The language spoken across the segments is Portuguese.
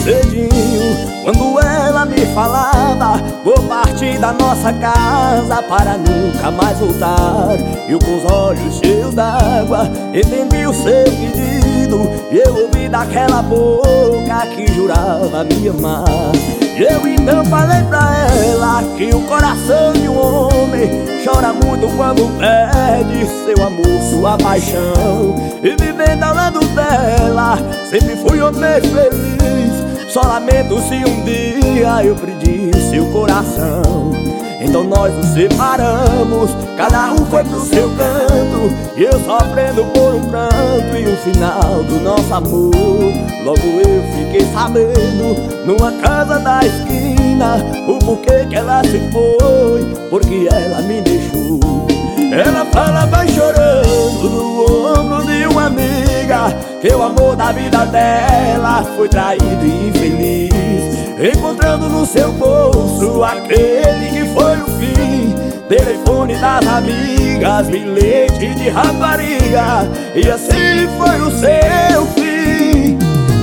cedinho, quando ela me falava: vou partir da nossa casa para nunca mais voltar. Eu com os olhos cheios d'água entendi o seu pedido, e eu ouvi daquela boca que jurava me amar. Eu então falei pra ela que o coração de um homem chora muito quando perde seu amor, sua paixão. E vivendo ao lado dela sempre fui homem feliz, só lamento se um dia eu perdi seu coração. Então nós nos separamos, cada um foi pro seu canto, e eu sofrendo por um pranto e o final do nosso amor. Logo eu fiquei sabendo, numa casa da esquina, o porquê que ela se foi, porque ela me deixou. Ela fala, vai chorando no ombro de uma amiga, que o amor da vida dela foi traído e infeliz, encontrando no seu bolso aquele que foi o fim. Telefone das amigas, bilhete de rapariga, e assim foi o seu fim.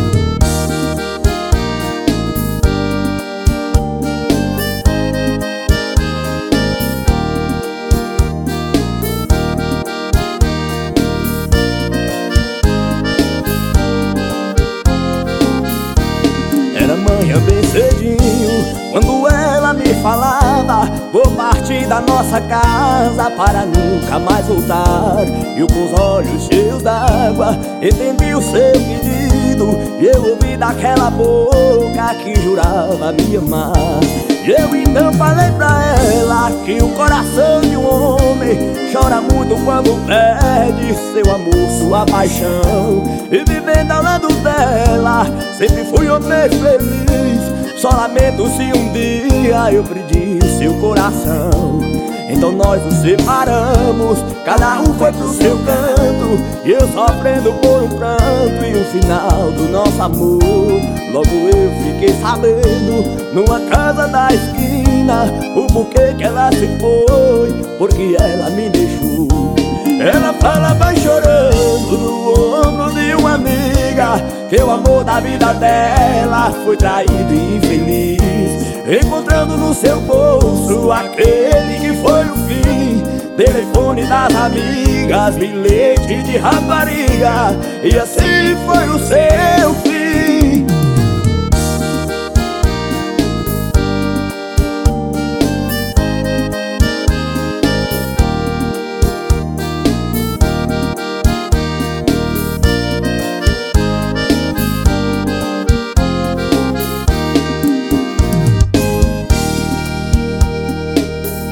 Era manhã bem cedinho, quando ela me falava: vou partir da nossa casa para nunca mais voltar. Eu com os olhos cheios d'água entendi o seu pedido, e eu ouvi daquela boca que jurava me amar. E eu então falei pra ela que o coração de um homem chora muito quando perde seu amor, sua paixão. E vivendo ao lado dela sempre fui homem feliz, só lamento se um dia eu perdi seu coração. Então nós nos separamos, cada um foi pro seu canto, e eu sofrendo por um pranto e o final do nosso amor. Logo eu fiquei sabendo, numa casa da esquina, o porquê que ela se foi, porque ela me deixou. Ela fala, vai chorando no ombro de uma amiga, que o amor da vida dela foi traído e infeliz, encontrando no seu bolso aquele que foi o fim. Telefone das amigas, bilhete de rapariga, e assim foi o seu fim.